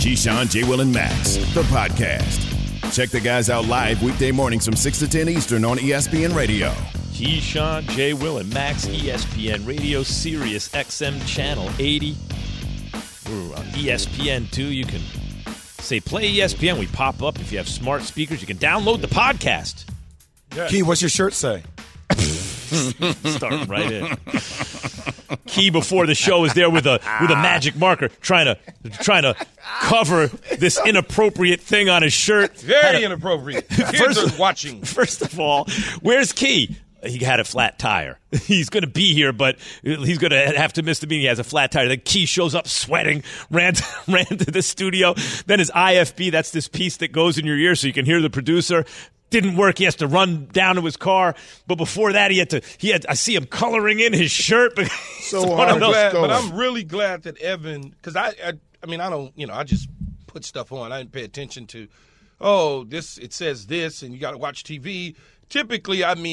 Keyshawn, J. Will, and Max, the podcast. Check the guys out live weekday mornings from 6 to 10 Eastern on ESPN Radio. Keyshawn, J. Will, and Max, ESPN Radio, Sirius XM Channel 80. We're on ESPN, too. You can say play ESPN. We pop up. If you have smart speakers, you can download the podcast. Yeah. Key, what's your shirt say? Starting right in. Key before the show is there with a magic marker trying to cover this inappropriate thing on his shirt. Very inappropriate. Kids are watching. First of all, where's Key? He had a flat tire. He's going to be here, but he's going to have to miss the meeting. He has a flat tire. Then Key shows up sweating, ran to the studio. Then his IFB, that's this piece that goes in your ear so you can hear the producer. Didn't work. He has to run down to his car. But before that, I see him coloring in his shirt. So I'm glad, but I'm really glad that Evan, because I don't, I just put stuff on. I didn't pay attention to, it says this, and you got to watch TV. Typically, I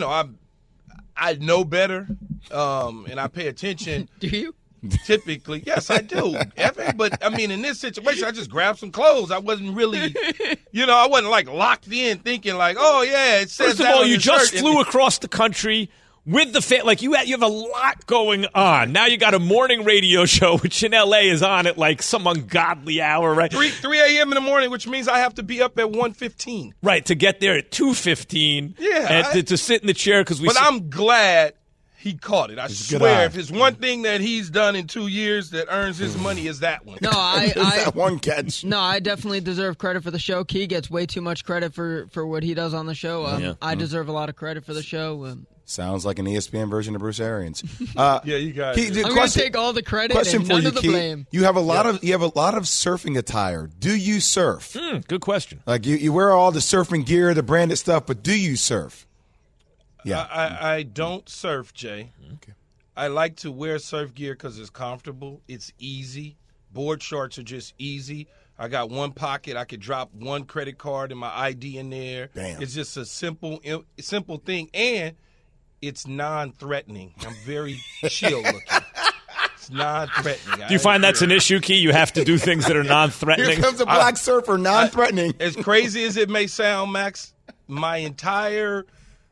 know better, and I pay attention. Do you? Typically, yes, I do, Evan. But, in this situation, I just grabbed some clothes. I wasn't really, I wasn't, locked in thinking, it says First of all, you just flew across the country with the you have a lot going on. Now you got a morning radio show, which in L.A. is on at, some ungodly hour, right? 3 a.m. in the morning, which means I have to be up at 1:15. Right, to get there at 2:15. Yeah. And to sit in the chair because I'm glad he caught it. I swear, if it's one thing that he's done in 2 years that earns his money, is that one. No, that one catch. No, I definitely deserve credit for the show. Key gets way too much credit for what he does on the show. I deserve a lot of credit for the show. Sounds like an ESPN version of Bruce Arians. Yeah, you guys. I'm going to take all the credit and none of the blame. You have a lot of surfing attire. Do you surf? Good question. You wear all the surfing gear, the branded stuff, but do you surf? Yeah, I don't surf, Jay. Okay. I like to wear surf gear because it's comfortable. It's easy. Board shorts are just easy. I got one pocket. I could drop one credit card and my ID in there. Damn. It's just a simple thing, and it's non-threatening. I'm very chill looking. It's non-threatening. Do you find that's an issue, Key? You have to do things that are non-threatening? Here comes a black surfer, non-threatening. As crazy as it may sound, Max, my entire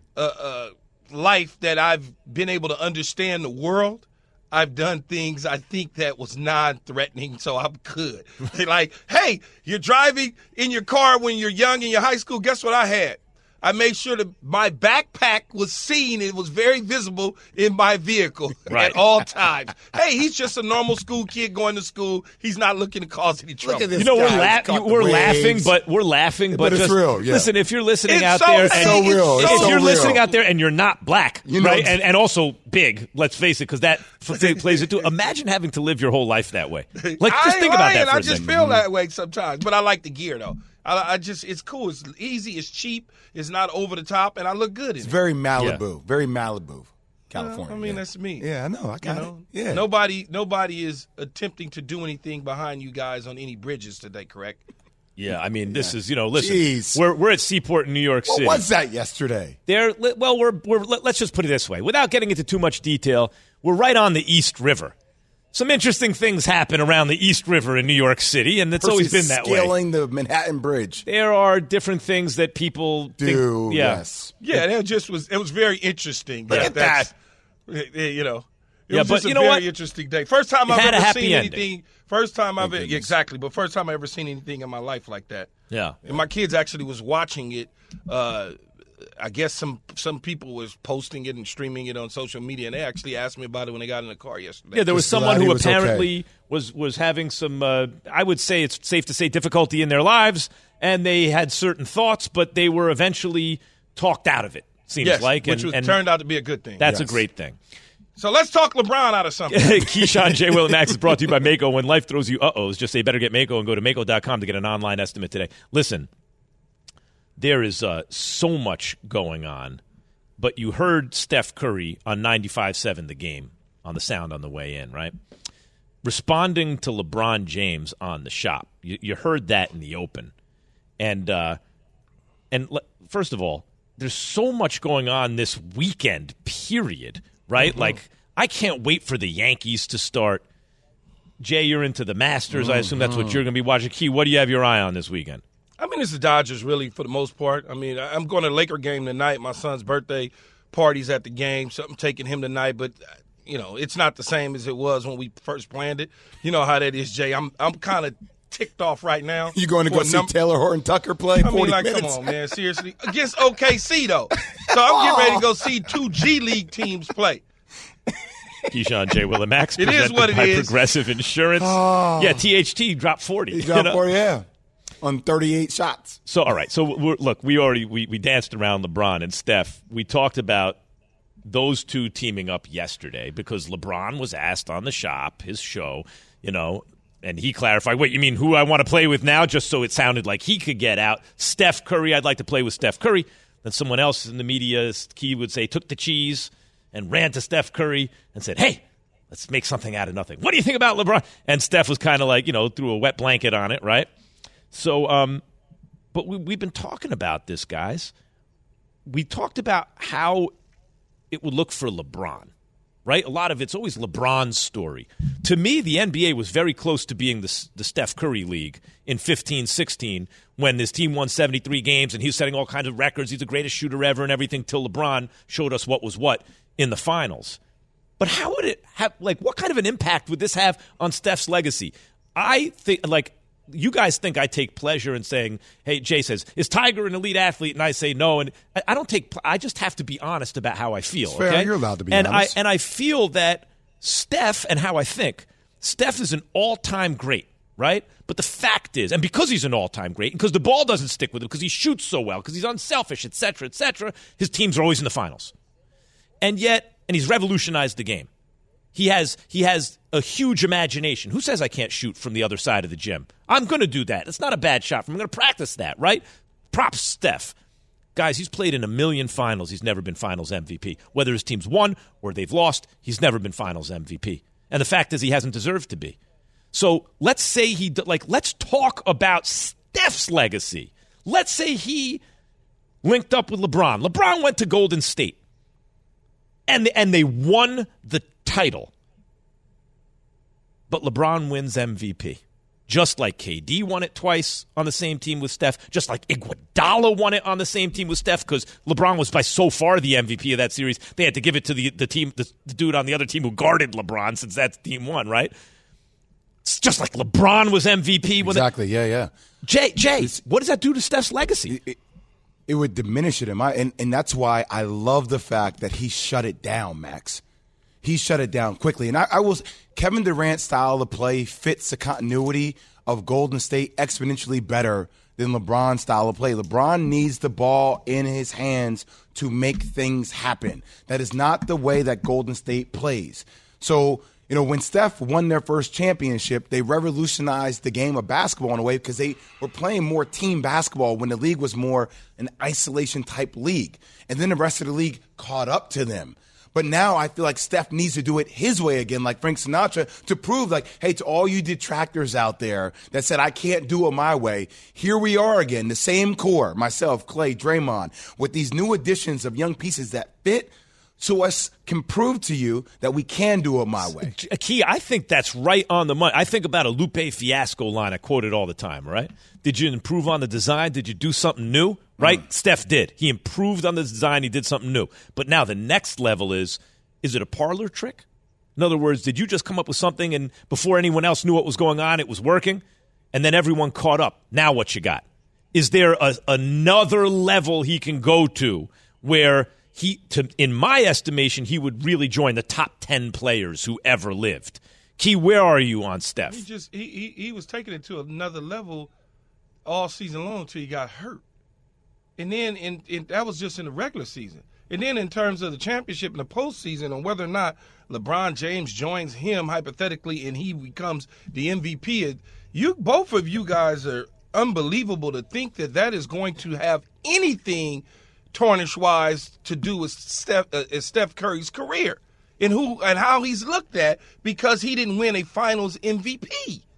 life that I've been able to understand the world, I've done things I think that was non-threatening, so I'm good. Hey, you're driving in your car when you're young in your high school. Guess what I had? I made sure that my backpack was seen. It was very visible in my vehicle at all times. Hey, he's just a normal school kid going to school. He's not looking to cause any trouble. Look at this we're guy. laughing, but it's real. Yeah. Listen, if you're listening It's out so there, real. and It's if so you're real. listening out there and you're not black, right, know- and also big, let's face it, because that plays it too. Imagine having to live your whole life that way. Just think about that for I a just second. feel that way sometimes, but I like the gear though. It's cool. It's easy. It's cheap. It's not over the top, and I look good in It's it. very Malibu. Very Malibu, California. That's me. Yeah, I know. I got it. Yeah. Nobody is attempting to do anything behind you guys on any bridges today, correct? Yeah, this is, listen, Jeez. we're at Seaport in New York City. What was that yesterday? Let's just put it this way. Without getting into too much detail, we're right on the East River. Some interesting things happen around the East River in New York City, and it's always been that way. Scaling the Manhattan Bridge. There are different things that people Do, think. yes. Yeah, it was very interesting. Look at that. It was but just a you know very what? interesting day. First time It I've had a ever happy seen ending. anything. First time I've goodness. exactly, but first time I ever seen anything in my life like that. Yeah. And my kids actually was watching it. I guess some people was posting it and streaming it on social media, and they actually asked me about it when they got in the car yesterday. Yeah, there was Just someone glad he who was apparently was having some, I would say it's safe to say, difficulty in their lives, and they had certain thoughts, but they were eventually talked out of it, seems like. Which turned out to be a good thing. That's a great thing. So let's talk LeBron out of something. Keyshawn, J. Will, and Max is brought to you by Mako. When life throws you uh-ohs, just say better get Mako and go to Mako.com to get an online estimate today. Listen, there is so much going on, but you heard Steph Curry on 95.7 The Game on the sound on the way in, right? Responding to LeBron James on The Shop. You heard that in the open. And first of all, there's so much going on this weekend, period, right? Mm-hmm. I can't wait for the Yankees to start Jay, you're into the Masters. I assume that's what you're going to be watching. Key, what do you have your eye on this weekend? I mean, it's the Dodgers, really, for the most part. I mean, I'm going to a Laker game tonight. My son's birthday party's at the game, so I'm taking him tonight. But, you know, it's not the same as it was when we first planned it. You know how that is, Jay. I'm kind of ticked off right now. You going to go see Taylor Horton Tucker play? I mean, 40 like, minutes? come on, man, seriously. Against OKC, though. So I'm getting ready to go see 2 G League teams play. Keyshawn J. Willimax, It is what it by is. Progressive Insurance. Yeah, THT dropped 40. He dropped 40, yeah, on 38 shots. So, all right. So, look, we danced around LeBron and Steph. We talked about those two teaming up yesterday because LeBron was asked on the his show, you know, and he clarified, wait, you mean who I want to play with now? Just so it sounded like he could get out. Steph Curry, I'd like to play with Steph Curry. Then someone else in the media, Key would say, took the cheese and ran to Steph Curry and said, hey, let's make something out of nothing. What do you think about LeBron? And Steph was kind of like, you know, threw a wet blanket on it, right? So, but we've been talking about this, guys. We talked about how it would look for LeBron, right? A lot of it's always LeBron's story. To me, the NBA was very close to being the Steph Curry league in 15-16 when his team won 73 games and he was setting all kinds of records. He's the greatest shooter ever and everything till LeBron showed us what was what in the finals. But how would it have, like, what kind of an impact would this have on Steph's legacy? I think, like, you guys think I take pleasure in saying, hey, Jay says, is Tiger an elite athlete? And I say no. And I just have to be honest about how I feel. It's fair. Okay? You're allowed to be honest. And I feel that Steph, and how I think, Steph is an all-time great, right? But the fact is, and because he's an all-time great, and because the ball doesn't stick with him, because he shoots so well, because he's unselfish, et cetera, his teams are always in the finals. And yet, and he's revolutionized the game. He has a huge imagination. Who says I can't shoot from the other side of the gym? I'm going to do that. It's not a bad shot. I'm going to practice that, right? Props Steph. Guys, he's played in 1 million finals. He's never been finals MVP. Whether his team's won or they've lost, he's never been finals MVP. And the fact is he hasn't deserved to be. So let's say let's talk about Steph's legacy. Let's say he linked up with LeBron. LeBron went to Golden State. And they won the title. But LeBron wins MVP. Just like KD won it twice on the same team with Steph. Just like Iguodala won it on the same team with Steph because LeBron was by so far the MVP of that series. They had to give it to the team, the dude on the other team who guarded LeBron since that team won, right? It's just like LeBron was MVP. Exactly, yeah. Jay, what does that do to Steph's legacy? It would diminish it, and that's why I love the fact that he shut it down, Max. He shut it down quickly. And Kevin Durant's style of play fits the continuity of Golden State exponentially better than LeBron's style of play. LeBron needs the ball in his hands to make things happen. That is not the way that Golden State plays. So, you know, when Steph won their first championship, they revolutionized the game of basketball in a way because they were playing more team basketball when the league was more an isolation-type league. And then the rest of the league caught up to them. But now I feel like Steph needs to do it his way again, like Frank Sinatra, to prove, like, hey, to all you detractors out there that said I can't do it my way, here we are again, the same core, myself, Clay, Draymond, with these new additions of young pieces that fit, so us can prove to you that we can do it my way. Key, I think that's right on the money. I think about a Lupe Fiasco line I quote it all the time, right? Did you improve on the design? Did you do something new? Right? Steph did. He improved on the design. He did something new. But now the next level is it a parlor trick? In other words, did you just come up with something and before anyone else knew what was going on, it was working? And then everyone caught up. Now what you got? Is there another level he can go to where in my estimation, he would really join the top 10 players who ever lived? Key, where are you on Steph? He was taking it to another level all season long until he got hurt. And then that was just in the regular season. And then in terms of the championship and the postseason and whether or not LeBron James joins him hypothetically and he becomes the MVP, both of you guys are unbelievable to think that is going to have anything tarnish-wise to do with Steph Curry's career and how he's looked at because he didn't win a Finals MVP.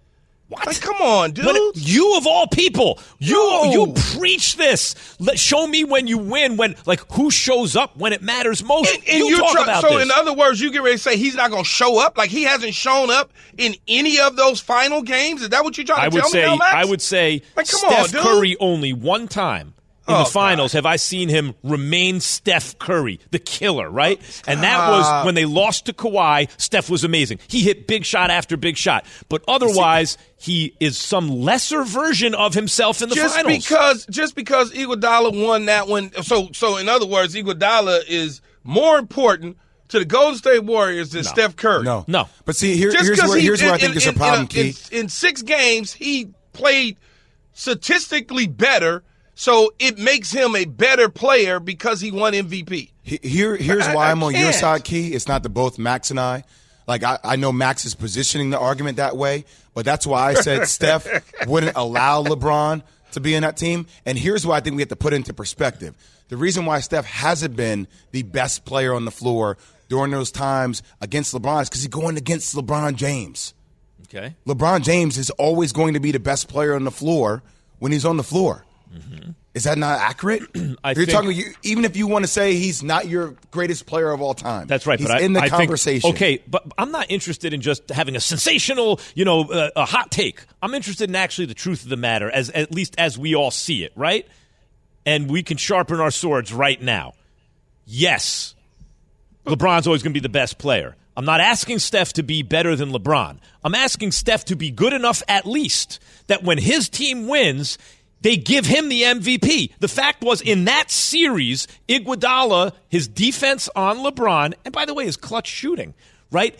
What? Like, come on, dude. You of all people, you preach this. Show me when you win, who shows up when it matters most. And you talk about so this. in other words, you get ready to say he's not going to show up? Like he hasn't shown up in any of those final games? Is that what you're trying to tell me now, Max? I would say like, come Steph on, dude. Curry only one time in the finals have I seen him remain Steph Curry, the killer, right? And that was when they lost to Kawhi. Steph was amazing. He hit big shot after big shot. But otherwise, he is some lesser version of himself in the finals. Just because Iguodala won that one. So in other words, Iguodala is more important to the Golden State Warriors than Steph Curry. No. But see, here's where I think there's a problem, Key. In 6 games, he played statistically better. So it makes him a better player because he won MVP. Here's why I'm on your side, Key. It's not the both Max and I. Like, I know Max is positioning the argument that way, but that's why I said Steph wouldn't allow LeBron to be in that team. And here's what I think we have to put into perspective. The reason why Steph hasn't been the best player on the floor during those times against LeBron is because he's going against LeBron James. Okay. LeBron James is always going to be the best player on the floor when he's on the floor. Mm-hmm. Is that not accurate? Even if you want to say he's not your greatest player of all time. That's right. He's but in the conversation. Okay, but I'm not interested in just having a sensational, a hot take. I'm interested in actually the truth of the matter, at least as we all see it, right? And we can sharpen our swords right now. Yes, LeBron's always going to be the best player. I'm not asking Steph to be better than LeBron. I'm asking Steph to be good enough at least that when his team wins, they give him the MVP. The fact was, in that series, Iguodala, his defense on LeBron, and by the way, his clutch shooting, right?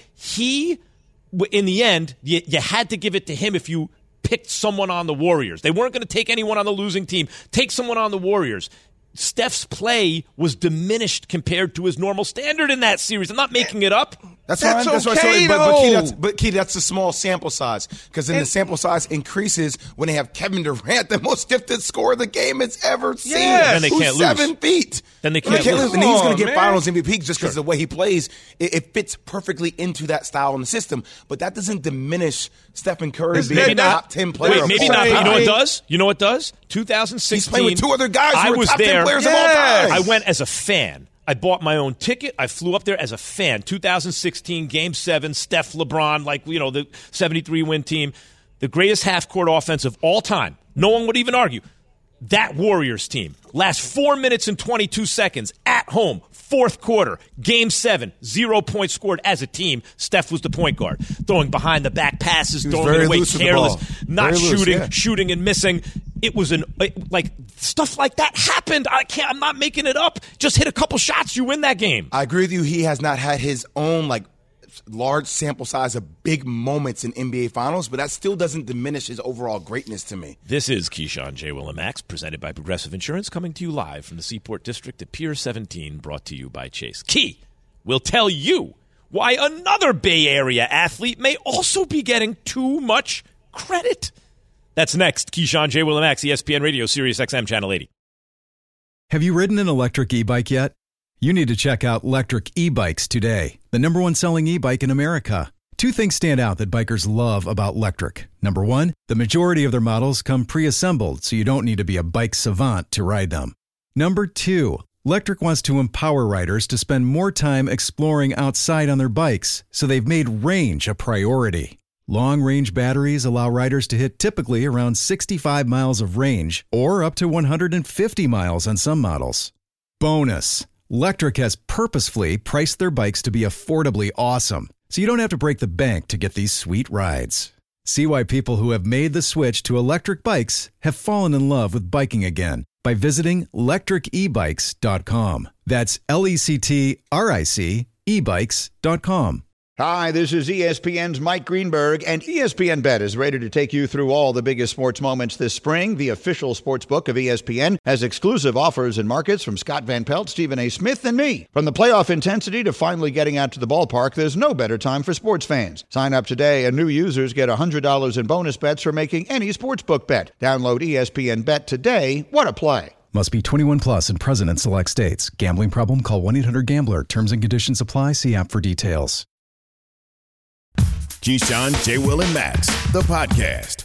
In the end, you had to give it to him if you picked someone on the Warriors. They weren't going to take anyone on the losing team. Take someone on the Warriors. Steph's play was diminished compared to his normal standard in that series. I'm not making it up. That's fine. That's okay, but Key, that's a small sample size because then the sample size increases when they have Kevin Durant, the most gifted scorer the game has ever seen. Then they can't lose. 7 feet. Then they can't lose. And he's going to get Finals MVP just because of the way he plays. It fits perfectly into that style in the system. But that doesn't diminish Stephen Curry being a top 10 player. Wait, maybe not. You know what it does? 2016. He's playing with 2 other guys who were top 10 players of all time. I went as a fan. I bought my own ticket. I flew up there as a fan. 2016, Game 7, Steph, LeBron, the 73-win team. The greatest half-court offense of all time. No one would even argue. That Warriors team. Last 4 minutes and 22 seconds at home. 4th quarter. Game 7. 0 points scored as a team. Steph was the point guard. Throwing behind-the-back passes, throwing it away careless, not shooting, shooting and missing. It was stuff like that happened. I'm not making it up. Just hit a couple shots, you win that game. I agree with you. He has not had his own large sample size of big moments in NBA Finals, but that still doesn't diminish his overall greatness to me. This is Keyshawn, J. Will, and Max, presented by Progressive Insurance, coming to you live from the Seaport District at Pier 17, brought to you by Chase. Key will tell you why another Bay Area athlete may also be getting too much credit. That's next. Keyshawn, J. Will, and Max, ESPN Radio, Sirius XM, Channel 80. Have you ridden an electric e-bike yet? You need to check out Lectric E-Bikes today, the #1 selling e-bike in America. 2 things stand out that bikers love about Lectric. Number 1, the majority of their models come pre-assembled, so you don't need to be a bike savant to ride them. Number 2, Lectric wants to empower riders to spend more time exploring outside on their bikes, so they've made range a priority. Long-range batteries allow riders to hit typically around 65 miles of range, or up to 150 miles on some models. Bonus! Lectric has purposefully priced their bikes to be affordably awesome, so you don't have to break the bank to get these sweet rides. See why people who have made the switch to electric bikes have fallen in love with biking again by visiting lectricebikes.com. That's LECTRIC ebikes.com. Hi, this is ESPN's Mike Greenberg, and ESPN Bet is ready to take you through all the biggest sports moments this spring. The official sports book of ESPN has exclusive offers and markets from Scott Van Pelt, Stephen A. Smith, and me. From the playoff intensity to finally getting out to the ballpark, there's no better time for sports fans. Sign up today, and new users get $100 in bonus bets for making any sportsbook bet. Download ESPN Bet today. What a play. Must be 21 plus and present in select states. Gambling problem? Call 1-800-GAMBLER. Terms and conditions apply. See app for details. Keyshawn, J. Will, and Max, the podcast.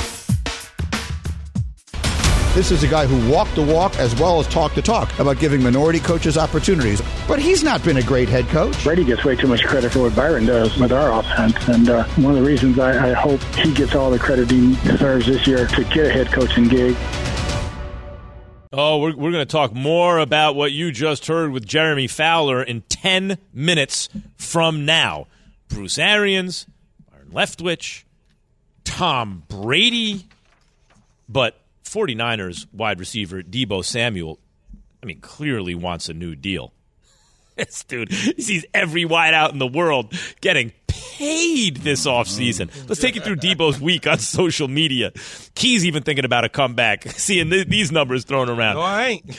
This is a guy who walked the walk as well as talked the talk about giving minority coaches opportunities. But he's not been a great head coach. Brady gets way too much credit for what Byron does with our offense. And one of the reasons I hope he gets all the credit he deserves this year to get a head coaching gig. Oh, we're going to talk more about what you just heard with Jeremy Fowler in 10 minutes from now. Bruce Arians, Byron Leftwich, Tom Brady, but 49ers wide receiver Deebo Samuel, clearly wants a new deal. This dude, he sees every wideout in the world getting paid this offseason. Let's take you through Deebo's week on social media. Key's even thinking about a comeback, seeing these numbers thrown around. No, I ain't.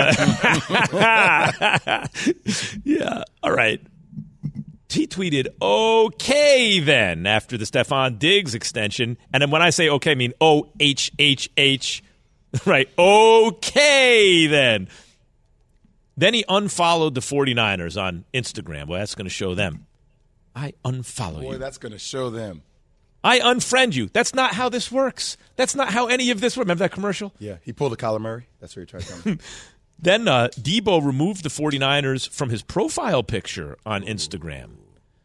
Yeah, all right. He tweeted, okay then, after the Stephon Diggs extension. And then when I say okay, I mean O-H-H-H. Right, okay then. Then he unfollowed the 49ers on Instagram. Well, that's going to show them. I unfollow you. Boy, that's going to show them. I unfriend you. That's not how this works. That's not how any of this works. Remember that commercial? Yeah, he pulled a Kyler Murray. That's where he tried to come. Then Deebo removed the 49ers from his profile picture on Instagram.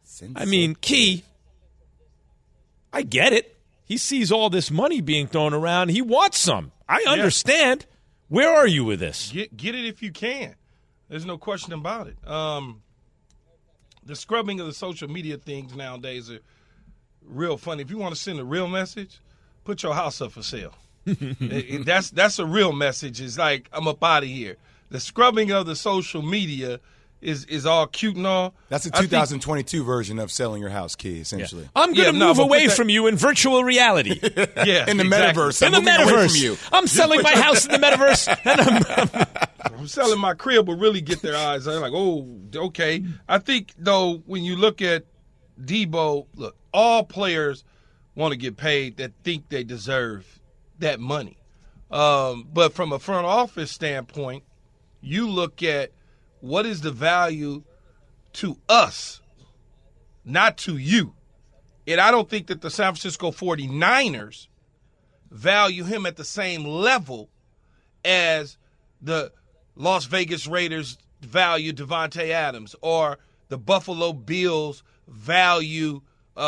Key, I get it. He sees all this money being thrown around. He wants some. I understand. Yeah. Where are you with this? Get it if you can. There's no question about it. The scrubbing of the social media things nowadays are real funny. If you want to send a real message, put your house up for sale. That's a real message. It's like, I'm up out of here. The scrubbing of the social media is all cute and all. That's a 2022 version of selling your house, Key, essentially. Yeah. I'm going to move away from you in virtual reality. Yeah, in the metaverse. In the metaverse. I'm selling my house in the metaverse. And I'm selling my crib, but really get their eyes. They're like, oh, okay. I think, though, when you look at Deebo, look, all players want to get paid that think they deserve that money. But from a front office standpoint, you look at what is the value to us, not to you. And I don't think that the San Francisco 49ers value him at the same level as the Las Vegas Raiders value Devontae Adams, or the Buffalo Bills value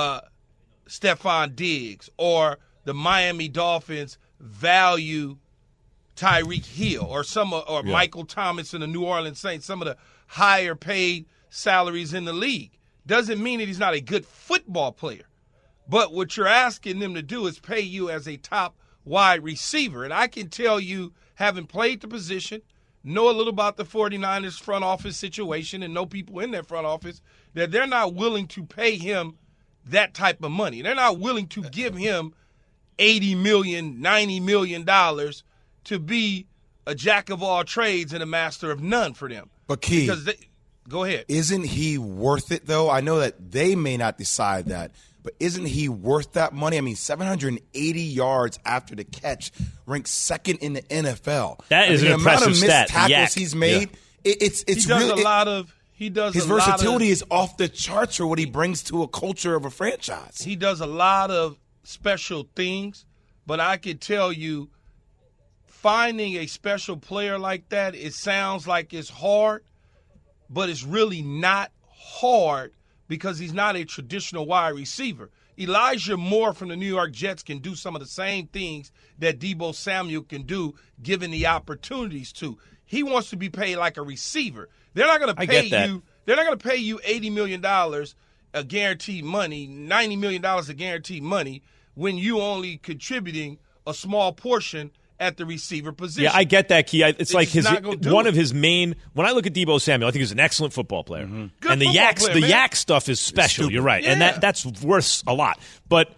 Stephon Diggs, or the Miami Dolphins value Tyreek Hill, or Michael Thomas and the New Orleans Saints, some of the higher paid salaries in the league. Doesn't mean that he's not a good football player. But what you're asking them to do is pay you as a top wide receiver. And I can tell you, having played the position, know a little about the 49ers front office situation and know people in that front office, that they're not willing to pay him that type of money. They're not willing to give him $80 million, $90 million to be a jack of all trades and a master of none for them. But Key, go ahead. Isn't he worth it, though? I know that they may not decide that, but isn't he worth that money? 780 yards after the catch, ranked second in the NFL. That is an impressive stat. The amount of missed tackles he's made, it's he does really, a lot of. He does his versatility is off the charts for what he brings to a culture of a franchise. He does a lot of special things, but I can tell you, finding a special player like that, it sounds like it's hard, but it's really not hard because he's not a traditional wide receiver. Elijah Moore from the New York Jets can do some of the same things that Deebo Samuel can do given the opportunities to. He wants to be paid like a receiver. They're not going to pay you. They're not going to pay you $80 million a guaranteed money, $90 million a guaranteed money when you only contributing a small portion at the receiver position. Yeah, I get that, Key. It's like one of his main. When I look at Deebo Samuel, I think he's an excellent football player, and the yak stuff is special. You're right, and that's worth a lot. But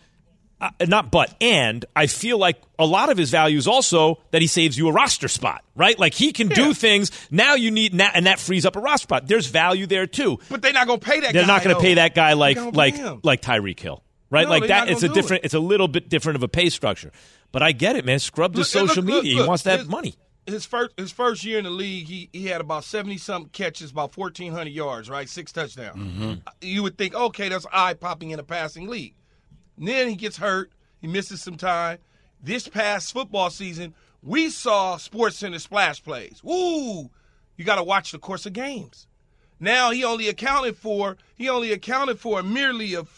and I feel like a lot of his value is also that he saves you a roster spot, right? Like he can do things now you need, and that frees up a roster spot. There's value there too. But they're not going to pay that. They're not going to pay that guy like Tyreek Hill, right? No, like that. It's a different. It's a little bit different of a pay structure. But I get it, man. Scrub the social media. He wants that money. His first year in the league, he had about 70-something catches, about 1,400 yards, right? 6 touchdowns. Mm-hmm. You would think, okay, that's eye-popping in a passing league. And then he gets hurt. He misses some time. This past football season, we saw SportsCenter splash plays. Woo! You got to watch the course of games. Now he only accounted for a merely of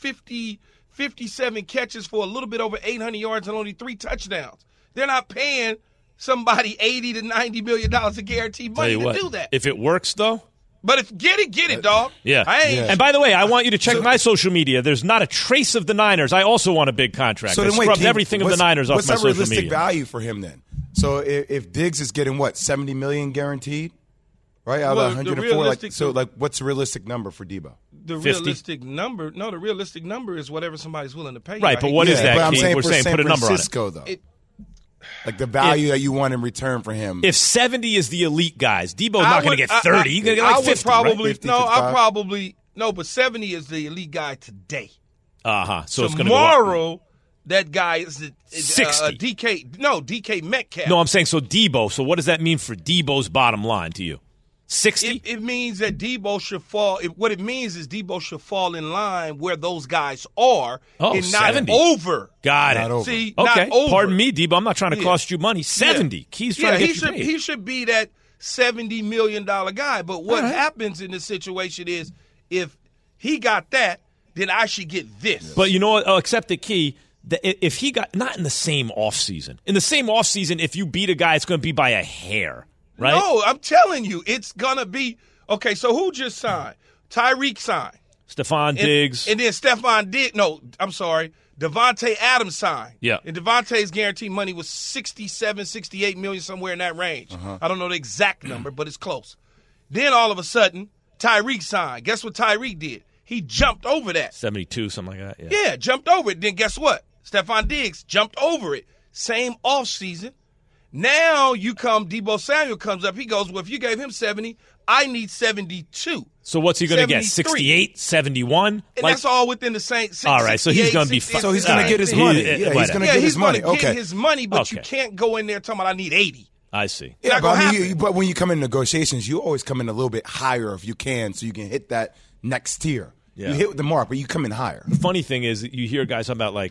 57 catches for a little bit over 800 yards and only 3 touchdowns. They're not paying somebody $80 to $90 million of guaranteed money to do that. If it works, though. But if get it, dog. Yeah. And by the way, I want you to check my social media. There's not a trace of the Niners. I also want a big contract. I scrubbed everything of the Niners off my social media. What's the realistic value for him then? So if Diggs is getting what, $70 million guaranteed, right? Out of 104. What's the realistic number for Debo? The 50? realistic number? No, the realistic number is whatever somebody's willing to pay. Right, but what is that? But I'm saying We're for saying San put a number on Francisco, it. Though. Like the value that you want in return for him. If 70 is the elite guys, Debo's not going to get 30. He's going to get like 50, probably, right? But 70 is the elite guy today. So it's going to go tomorrow, that guy is 60. DK Metcalf. No, I'm saying so Debo. So what does that mean for Debo's bottom line to you? 60? It means that Debo should fall. What it means is Debo should fall in line where those guys are and 70. not over. Got it. Not over. See, okay. not over. Pardon me, Debo. I'm not trying to cost you money. 70. Key's trying to get you paid. He should be that $70 million guy. But what happens in this situation is if he got that, then I should get this. But you know what? Except the Key, if he got – not in the same offseason. In the same offseason, if you beat a guy, it's going to be by a hair. Right? No, I'm telling you, it's going to be – okay, so who just signed? Tyreek signed. Stephon Diggs. And then Stephon Diggs – no, I'm sorry. Devontae Adams signed. Yeah. And Devontae's guaranteed money was $67, $68 million, somewhere in that range. I don't know the exact number, but it's close. Then all of a sudden, Tyreek signed. Guess what Tyreek did? He jumped over that. 72, something like that. Yeah, jumped over it. Then guess what? Stephon Diggs jumped over it. Same offseason. Now Debo Samuel comes up. He goes, well, if you gave him 70, I need 72. So what's he going to get? 68, 71? And that's all within the same. All right, so he's going to be fine. So he's going to get his money. He's going to get his money. Get his money, but you can't go in there talking about I need 80. I see. Yeah, but when you come in negotiations, you always come in a little bit higher if you can, so you can hit that next tier. Yeah. You hit the mark, but you come in higher. The funny thing is that you hear guys talking about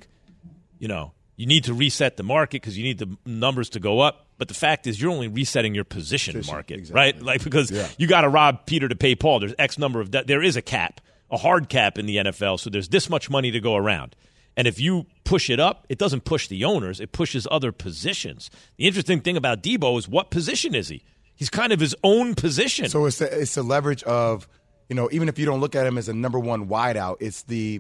you need to reset the market because you need the numbers to go up. But the fact is, you're only resetting your position market, exactly. Right? Like because you got to rob Peter to pay Paul. There's X number of there is a cap, a hard cap in the NFL. So there's this much money to go around. And if you push it up, it doesn't push the owners; it pushes other positions. The interesting thing about Debo is what position is he? He's kind of his own position. So it's the leverage of even if you don't look at him as a number one wideout, it's the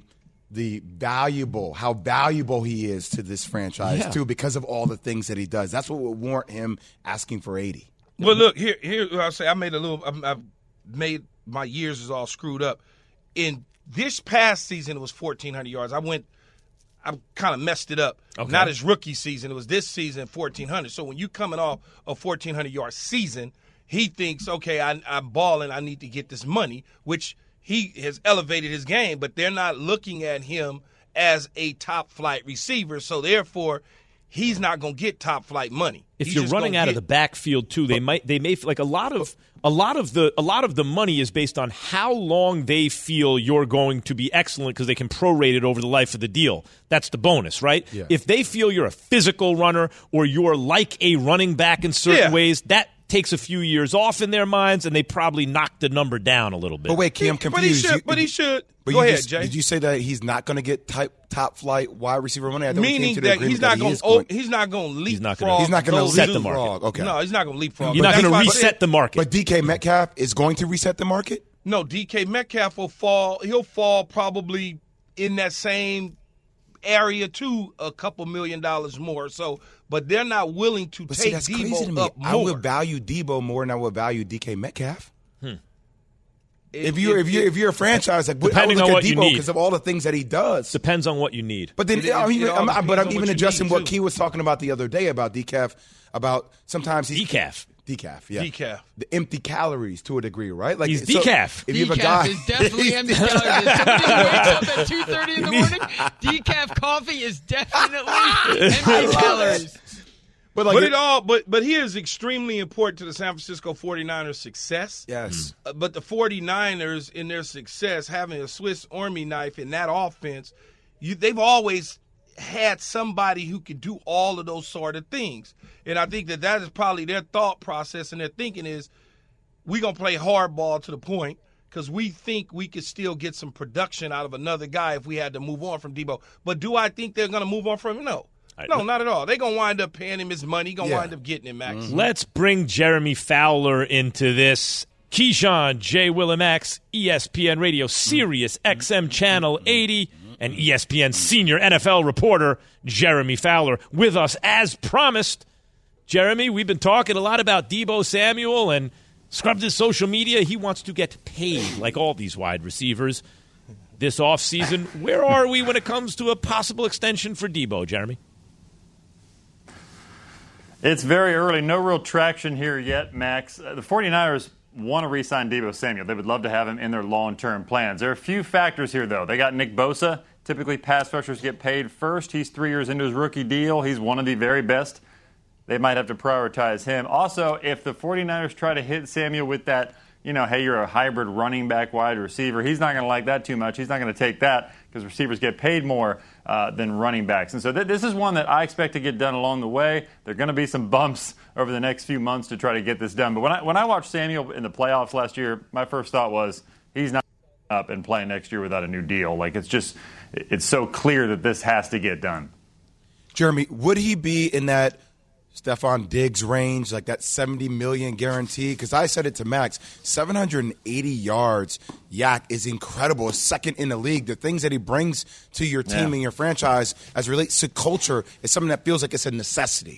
how valuable he is to this franchise too, because of all the things that he does. That's what would warrant him asking for 80. Well, look here. I'll say I've made my years is all screwed up. In this past season, it was 1,400 yards. I kind of messed it up. Okay. Not his rookie season. It was this season 1,400. So when you coming off a 1,400-yard season, he thinks, okay, I'm balling. I need to get this money, which he has elevated his game, but they're not looking at him as a top-flight receiver. So, therefore, he's not going to get top-flight money. If you're running out of the backfield too, they may like a lot of the money is based on how long they feel you're going to be excellent because they can prorate it over the life of the deal. That's the bonus, right? Yeah. If they feel you're a physical runner or you're like a running back in certain ways, that takes a few years off in their minds, and they probably knock the number down a little bit. But wait, Key, I'm confused. But he should. Go ahead, Jay. Did you say that he's not going to get top flight wide receiver money? Meaning that he's not going to leapfrog. He's not going to set the market. Okay. No, he's not going to leapfrog. You're not going to reset the market. But DK Metcalf is going to reset the market? No, DK Metcalf will fall. He'll fall probably in that same area to a couple $1 million more. So, but they're not willing to take Debo up more. I would value Debo more than I would value DK Metcalf. If you're a franchise, like depending on what you need, because of all the things that he does, depends on what you need. But then, I'm even adjusting what Key was talking about the other day about decaf. About sometimes he's decaf. The empty calories to a degree, right? Like he's decaf. If you have a guy, is definitely empty calories. If somebody wakes up at 2:30 in the morning, decaf coffee is definitely empty calories. But he is extremely important to the San Francisco 49ers' success. Yes. But the 49ers, in their success, having a Swiss Army knife in that offense, they've always had somebody who could do all of those sort of things. And I think that is probably their thought process, and their thinking is, we're going to play hardball to the point because we think we could still get some production out of another guy if we had to move on from Debo. But do I think they're going to move on from him? No. No, not at all. They're going to wind up paying him his money. Going to wind up getting him, Max. Let's bring Jeremy Fowler into this. Keyshawn, J. Will and Max, ESPN Radio, Sirius XM Channel 80, and ESPN senior NFL reporter Jeremy Fowler with us as promised. Jeremy, we've been talking a lot about Deebo Samuel and scrubbed his social media. He wants to get paid like all these wide receivers this offseason. Where are we when it comes to a possible extension for Deebo, Jeremy? It's very early. No real traction here yet, Max. The 49ers want to re-sign Deebo Samuel. They would love to have him in their long-term plans. There are a few factors here, though. They got Nick Bosa. Typically, pass rushers get paid first. He's 3 years into his rookie deal. He's one of the very best. They might have to prioritize him. Also, if the 49ers try to hit Samuel with that, hey, you're a hybrid running back wide receiver, he's not going to like that too much. He's not going to take that because receivers get paid more than running backs. And so this is one that I expect to get done along the way. There are going to be some bumps over the next few months to try to get this done. But when I watched Samuel in the playoffs last year, my first thought was he's not up and playing next year without a new deal. Like, it's so clear that this has to get done. Jeremy, would he be in that Stephon Diggs range, like that $70 million guarantee? Because I said it to Max, 780 yards, Yak is incredible. Second in the league. The things that he brings to your team and your franchise as it relates to culture is something that feels like it's a necessity.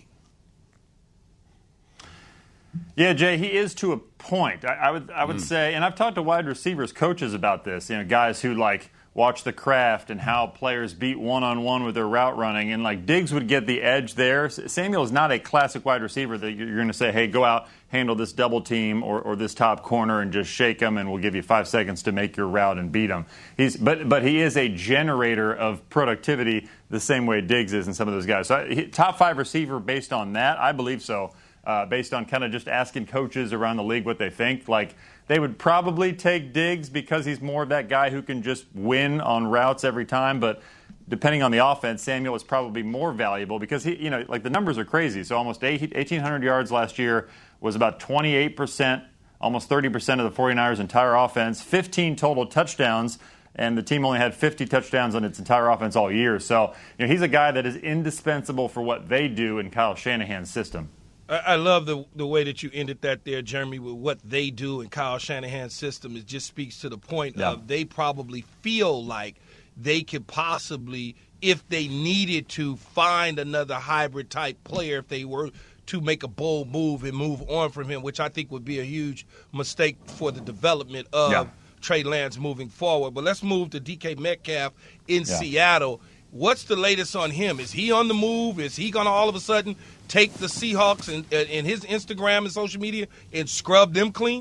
Yeah, Jay, he is to a point. I would say, and I've talked to wide receivers coaches about this, guys who watch the craft and how players beat one-on-one with their route running, and Diggs would get the edge there. Samuel is not a classic wide receiver that you're going to say, hey, go out, handle this double team or this top corner and just shake him, and we'll give you 5 seconds to make your route and beat him. But he is a generator of productivity the same way Diggs is and some of those guys. So top 5 receiver based on that, I believe so. Based on kind of just asking coaches around the league what they think. They would probably take Diggs because he's more of that guy who can just win on routes every time. But depending on the offense, Samuel is probably more valuable because the numbers are crazy. So almost 1,800 yards last year was about 28%, almost 30% of the 49ers' entire offense, 15 total touchdowns. And the team only had 50 touchdowns on its entire offense all year. So he's a guy that is indispensable for what they do in Kyle Shanahan's system. I love the way that you ended that there, Jeremy, with what they do in Kyle Shanahan's system. It just speaks to the point of they probably feel like they could possibly, if they needed to, find another hybrid-type player if they were to make a bold move and move on from him, which I think would be a huge mistake for the development of Trey Lance moving forward. But let's move to DK Metcalf in Seattle. What's the latest on him? Is he on the move? Is he going to all of a sudden take the Seahawks and his Instagram and social media and scrub them clean?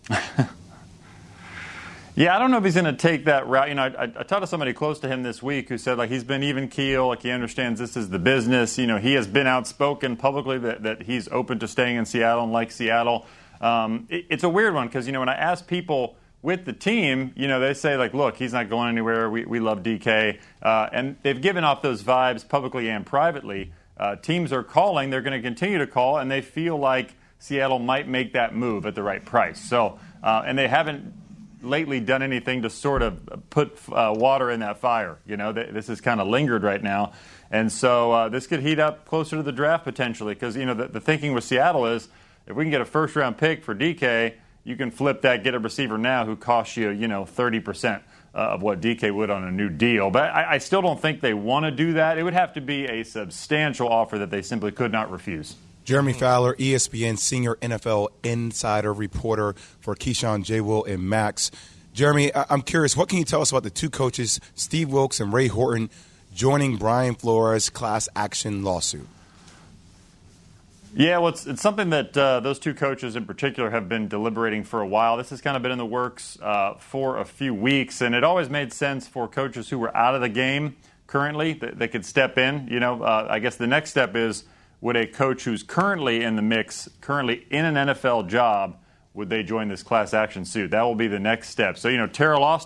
Yeah, I don't know if he's going to take that route. I talked to somebody close to him this week who said he's been even keel, he understands this is the business. He has been outspoken publicly that he's open to staying in Seattle and like Seattle. It's a weird one because when I ask people with the team, they say, look, he's not going anywhere. We love DK. And they've given off those vibes publicly and privately. Teams are calling. They're going to continue to call, and they feel like Seattle might make that move at the right price. So, and they haven't lately done anything to sort of put water in that fire. This has kind of lingered right now. And so this could heat up closer to the draft potentially because, the thinking with Seattle is if we can get a first-round pick for DK, you can flip that, get a receiver now who costs you, 30% of what DK would on a new deal. But I still don't think they want to do that. It would have to be a substantial offer that they simply could not refuse. Jeremy Fowler, ESPN senior NFL insider reporter for Keyshawn, J. Will, and Max. Jeremy, I'm curious, what can you tell us about the two coaches, Steve Wilks and Ray Horton, joining Brian Flores' class action lawsuit? Yeah, well, it's something that those two coaches in particular have been deliberating for a while. This has kind of been in the works for a few weeks, and it always made sense for coaches who were out of the game currently that they could step in. I guess the next step is, would a coach who's currently in the mix, currently in an NFL job, would they join this class action suit? That will be the next step. So, Terrell Austin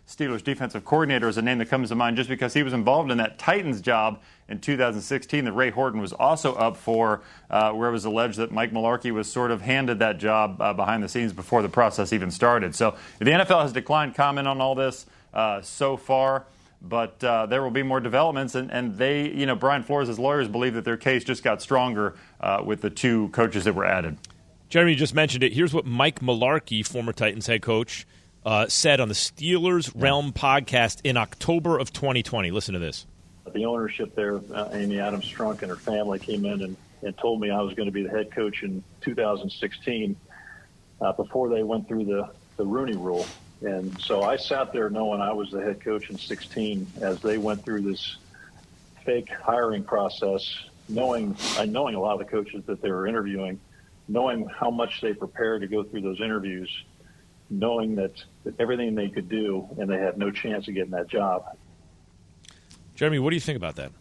Steelers defensive coordinator is a name that comes to mind just because he was involved in that Titans job in 2016 that Ray Horton was also up for, where it was alleged that Mike Mularkey was sort of handed that job behind the scenes before the process even started. So the NFL has declined comment on all this so far, but there will be more developments, and they, Brian Flores' lawyers believe that their case just got stronger with the 2 coaches that were added. Jeremy just mentioned it. Here's what Mike Mularkey, former Titans head coach, said on the Steelers Realm podcast in October of 2020. Listen to this. The ownership there, Amy Adams Strunk and her family, came in and told me I was going to be the head coach in 2016 before they went through the Rooney Rule. And so I sat there knowing I was the head coach in 16 as they went through this fake hiring process, knowing a lot of the coaches that they were interviewing, knowing how much they prepared to go through those interviews, knowing that everything they could do and they had no chance of getting that job. Jeremy, what do you think about that?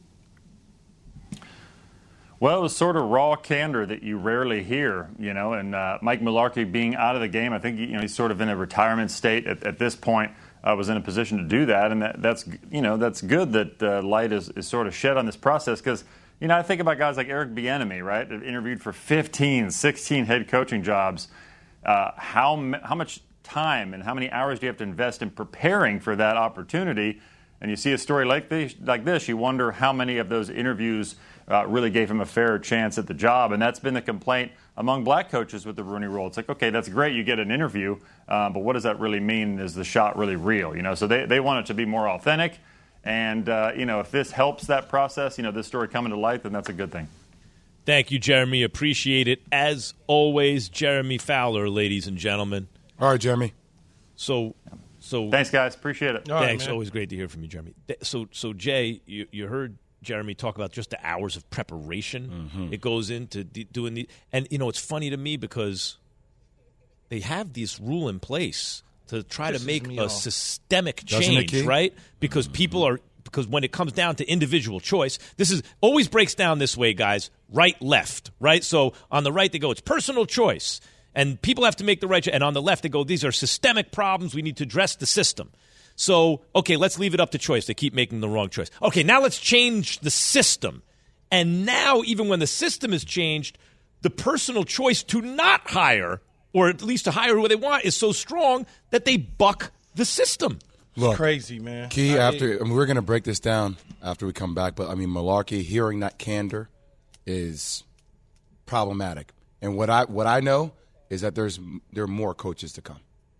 Well, it was sort of raw candor that you rarely hear, and Mike Mularkey being out of the game, I think he's sort of in a retirement state at this point, was in a position to do that, and that's good that light is sort of shed on this process because, I think about guys like Eric Bieniemy, right, that interviewed for 15, 16 head coaching jobs. How much time and how many hours do you have to invest in preparing for that opportunity? And you see a story like this, you wonder how many of those interviews really gave him a fair chance at the job. And that's been the complaint among black coaches with the Rooney Rule. It's like, okay, that's great, you get an interview, but what does that really mean? Is the shot really real? So they want it to be more authentic. And, if this helps that process, this story coming to light, then that's a good thing. Thank you, Jeremy. Appreciate it. As always, Jeremy Fowler, ladies and gentlemen. All right, Jeremy. So thanks, guys. Appreciate it. Thanks. Always great to hear from you, Jeremy. So Jay, you heard Jeremy talk about just the hours of preparation it goes into doing the, and it's funny to me because they have this rule in place to try to make a systemic change, right? Because because when it comes down to individual choice, this always breaks down this way, guys, right, left, right? So on the right, they go, it's personal choice. And people have to make the right choice. And on the left, they go, these are systemic problems. We need to address the system. So, okay, let's leave it up to choice. They keep making the wrong choice. Okay, now let's change the system. And now, even when the system is changed, the personal choice to not hire, or at least to hire who they want, is so strong that they buck the system. Look, it's crazy, man. Key, we're going to break this down after we come back, but, Mularkey, hearing that candor is problematic. And what I know is that there are more coaches to come.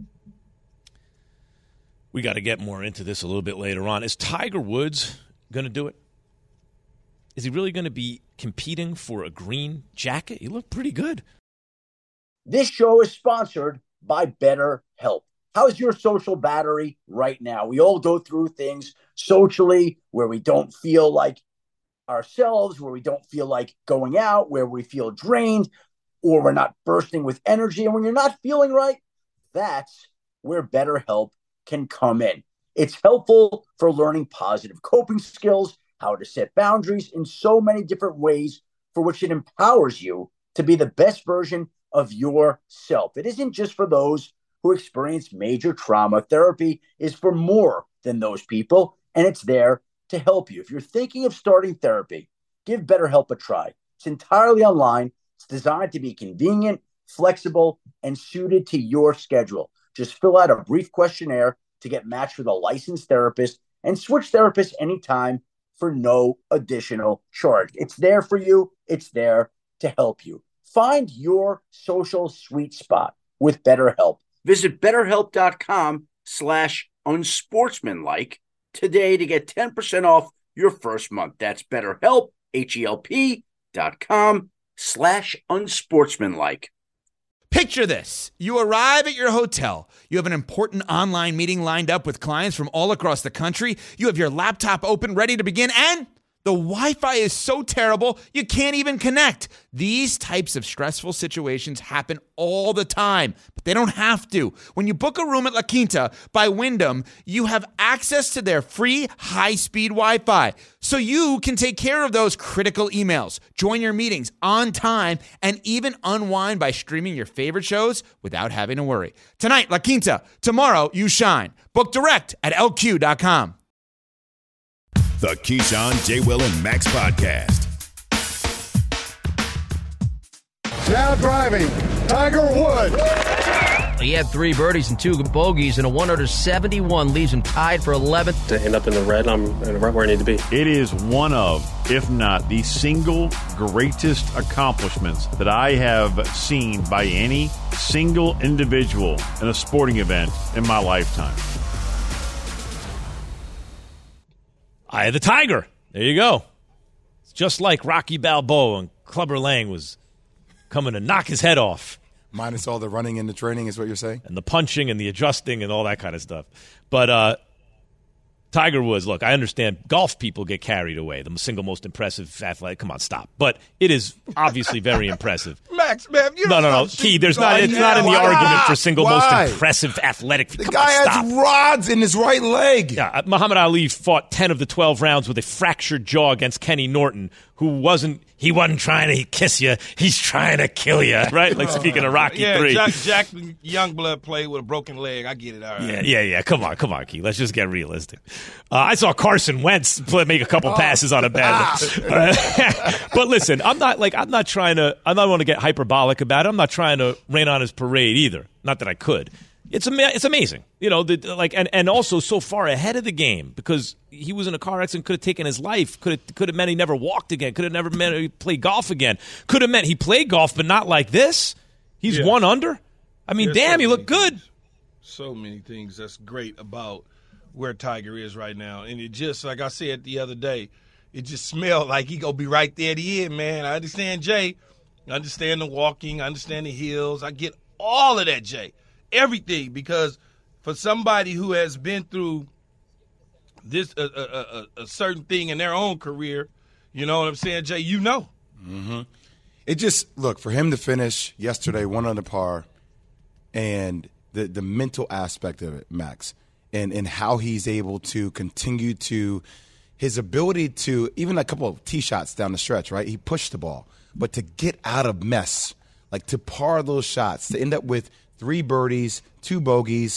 We got to get more into this a little bit later on. Is Tiger Woods going to do it? Is he really going to be competing for a green jacket? He looked pretty good. This show is sponsored by BetterHelp. How's your social battery right now? We all go through things socially where we don't feel like ourselves, where we don't feel like going out, where we feel drained, or we're not bursting with energy. And when you're not feeling right, that's where BetterHelp can come in. It's helpful for learning positive coping skills, how to set boundaries in so many different ways, for which it empowers you to be the best version of yourself. It isn't just for those who experience major trauma. Therapy is for more than those people, and it's there to help you. If you're thinking of starting therapy, give BetterHelp a try. It's entirely online. It's designed to be convenient, flexible, and suited to your schedule. Just fill out a brief questionnaire to get matched with a licensed therapist and switch therapists anytime for no additional charge. It's there for you. It's there to help you. Find your social sweet spot with BetterHelp. Visit BetterHelp.com/unsportsmanlike today to get 10% off your first month. That's BetterHelp, HELP.com/unsportsmanlike. Picture this. You arrive at your hotel. You have an important online meeting lined up with clients from all across the country. You have your laptop open, ready to begin, and The Wi-Fi is so terrible, you can't even connect. These types of stressful situations happen all the time, but they don't have to. When you book a room at La Quinta by Wyndham, you have access to their free high-speed Wi-Fi, so you can take care of those critical emails, join your meetings on time, and even unwind by streaming your favorite shows without having to worry. Tonight, La Quinta. Tomorrow, you shine. Book direct at LQ.com. The Keyshawn, J. Will, and Max podcast. Now driving, Tiger Woods. He had 3 birdies and 2 bogeys, and a 171 leaves him tied for 11th. To end up in the red, I'm right where I need to be. It is one of, if not the single greatest accomplishments that I have seen by any single individual in a sporting event in my lifetime. Eye of the Tiger. There you go. It's just like Rocky Balboa and Clubber Lang was coming to knock his head off. Minus all the running and the training is what you're saying? And the punching and the adjusting and all that kind of stuff. But Tiger Woods, look, I understand golf people get carried away. The single most impressive athlete. Come on, stop. But it is obviously very impressive. Max, man, you No. Key, it's not in the argument for single most impressive athletic. The guy has rods in his right leg. Yeah, Muhammad Ali fought 10 of the 12 rounds with a fractured jaw against Kenny Norton, who wasn't trying to kiss you. He's trying to kill you, right? Like speaking of Rocky 3. Jack Youngblood played with a broken leg. I get it. All right. Yeah. Come on, Key. Let's just get realistic. I saw Carson Wentz make a couple passes on a bad. But listen, I don't want to get hyperbolic about it. I'm not trying to rain on his parade either. Not that I could. It's amazing, and also so far ahead of the game because he was in a car accident, could have taken his life, could have meant he never walked again, could have never meant he played golf again, could have meant he played golf, but not like this. He's 1 under. I mean, damn, he looked good. So many things that's great about where Tiger is right now, and it just like I said the other day, it just smelled like he gonna be right there at the end, man. I understand Jay, I understand the walking, I understand the hills, I get all of that, Jay. Everything, because for somebody who has been through this a certain thing in their own career, you know what I'm saying, Jay? You know. Mm-hmm. It just, look, for him to finish yesterday 1 under par and the mental aspect of it, Max, and how he's able to continue to his ability to, even a couple of tee shots down the stretch, right? He pushed the ball. But to get out of mess, like to par those shots, to end up with 3 birdies, 2 bogeys.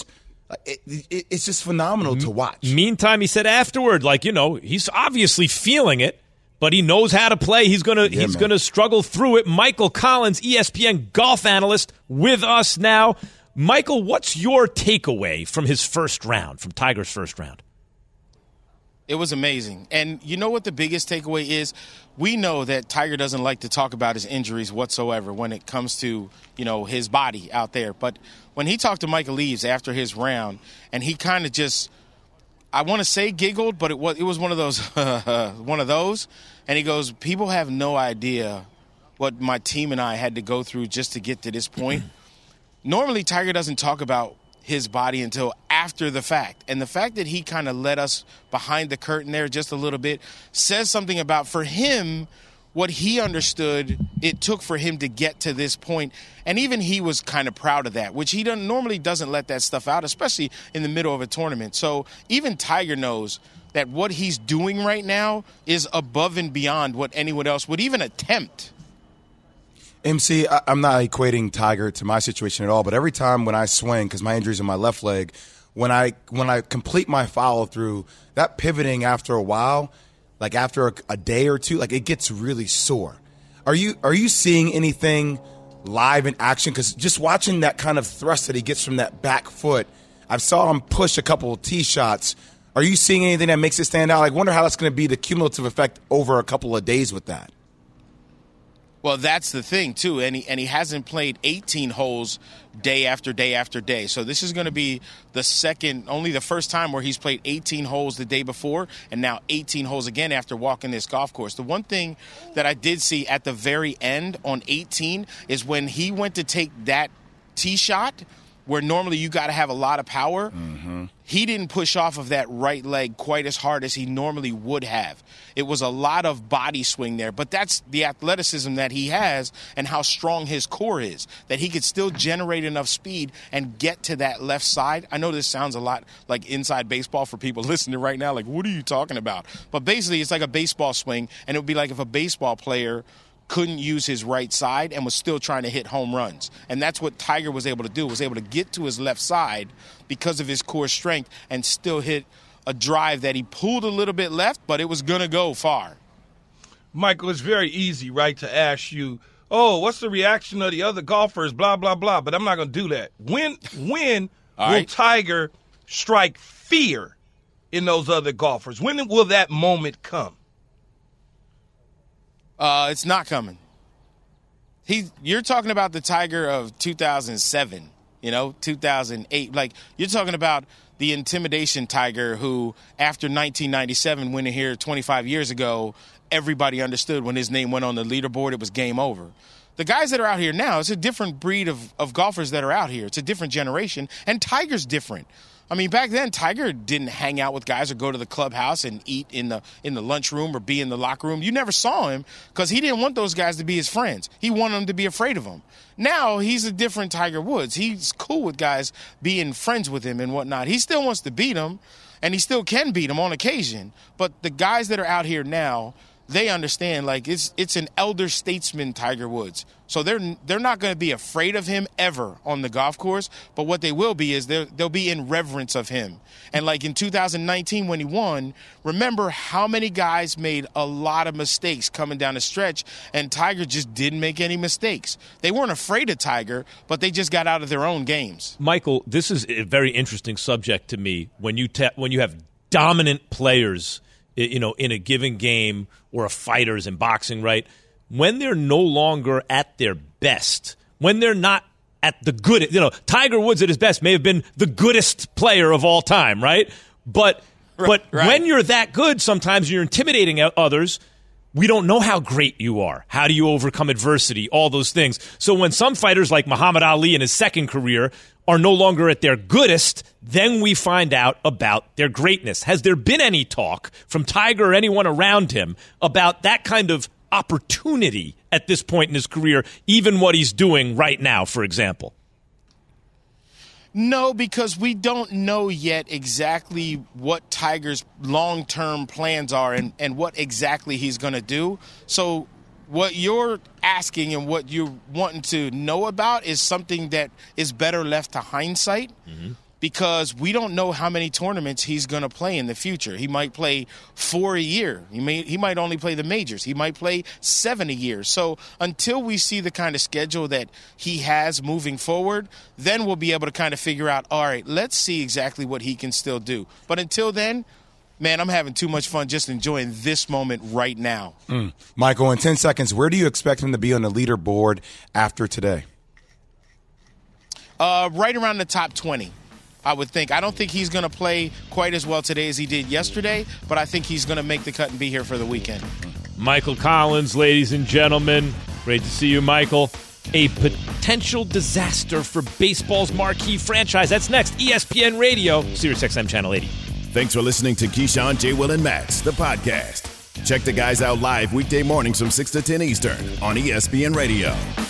It's just phenomenal to watch. Meantime, he said afterward, he's obviously feeling it, but he knows how to play. He's gonna struggle through it. Michael Collins, ESPN golf analyst, with us now. Michael, what's your takeaway from his first round, from Tiger's first round? It was amazing. And you know what the biggest takeaway is? We know that Tiger doesn't like to talk about his injuries whatsoever when it comes to, his body out there. But when he talked to Michael Eaves after his round, and he kind of just, I want to say giggled, but it was one of those, and he goes, people have no idea what my team and I had to go through just to get to this point. Normally, Tiger doesn't talk about his body until after the fact. And the fact that he kind of let us behind the curtain there just a little bit says something about, for him, what he understood it took for him to get to this point. And even he was kind of proud of that, which he normally doesn't let that stuff out, especially in the middle of a tournament. So even Tiger knows that what he's doing right now is above and beyond what anyone else would even attempt. MC, I'm not equating Tiger to my situation at all, but every time when I swing, because my injury's in my left leg, when I complete my follow through, that pivoting after a while, like after a day or two, like it gets really sore. Are you seeing anything live in action? Because just watching that kind of thrust that he gets from that back foot, I saw him push a couple of tee shots. Are you seeing anything that makes it stand out? I wonder how that's going to be the cumulative effect over a couple of days with that. Well, that's the thing, too, and he hasn't played 18 holes day after day after day. So this is going to be only the first time where he's played 18 holes the day before and now 18 holes again after walking this golf course. The one thing that I did see at the very end on 18 is when he went to take that tee shot, where normally you got to have a lot of power, he didn't push off of that right leg quite as hard as he normally would have. It was a lot of body swing there, but that's the athleticism that he has and how strong his core is, that he could still generate enough speed and get to that left side. I know this sounds a lot like inside baseball for people listening right now, like, what are you talking about? But basically, it's like a baseball swing, and it would be like if a baseball player couldn't use his right side and was still trying to hit home runs. And that's what Tiger was able to do, was able to get to his left side because of his core strength and still hit a drive that he pulled a little bit left, but it was going to go far. Michael, it's very easy, right, to ask you, oh, what's the reaction of the other golfers, blah, blah, blah, but I'm not going to do that. When will Tiger strike fear in those other golfers? When will that moment come? It's not coming. You're talking about the Tiger of 2007, 2008. Like, you're talking about the intimidation Tiger who, after 1997, went in here 25 years ago, everybody understood when his name went on the leaderboard, it was game over. The guys that are out here now, it's a different breed of golfers that are out here. It's a different generation, and Tiger's different. I mean, back then, Tiger didn't hang out with guys or go to the clubhouse and eat in the lunchroom or be in the locker room. You never saw him because he didn't want those guys to be his friends. He wanted them to be afraid of him. Now, he's a different Tiger Woods. He's cool with guys being friends with him and whatnot. He still wants to beat them, and he still can beat them on occasion. But the guys that are out here now, they understand, like, it's an elder statesman Tiger Woods. So they're not going to be afraid of him ever on the golf course, but what they will be is they'll be in reverence of him. And like in 2019 when he won, remember how many guys made a lot of mistakes coming down the stretch, and Tiger just didn't make any mistakes. They weren't afraid of Tiger, but they just got out of their own games. Michael, this is a very interesting subject to me when you have dominant players, in a given game or fighters in boxing, right? When they're no longer at their best, when they're not at the good, Tiger Woods at his best may have been the goodest player of all time, right? But when you're that good, sometimes you're intimidating others. We don't know how great you are. How do you overcome adversity? All those things. So when some fighters like Muhammad Ali in his second career are no longer at their goodest, then we find out about their greatness. Has there been any talk from Tiger or anyone around him about that kind of opportunity at this point in his career, even what he's doing right now, for example? No, because we don't know yet exactly what Tiger's long-term plans are and what exactly he's going to do. So what you're asking and what you're wanting to know about is something that is better left to hindsight. Mm-hmm. Because we don't know how many tournaments he's going to play in the future. He might play 4 a year. He might only play the majors. He might play 7 a year. So until we see the kind of schedule that he has moving forward, then we'll be able to kind of figure out, all right, let's see exactly what he can still do. But until then, man, I'm having too much fun just enjoying this moment right now. Michael, in 10 seconds, where do you expect him to be on the leaderboard after today? Right around the top 20. I would think. I don't think he's going to play quite as well today as he did yesterday, but I think he's going to make the cut and be here for the weekend. Michael Collins, ladies and gentlemen. Great to see you, Michael. A potential disaster for baseball's marquee franchise. That's next. ESPN Radio, SiriusXM Channel 80. Thanks for listening to Keyshawn, J. Will, and Max, the podcast. Check the guys out live weekday mornings from 6 to 10 Eastern on ESPN Radio.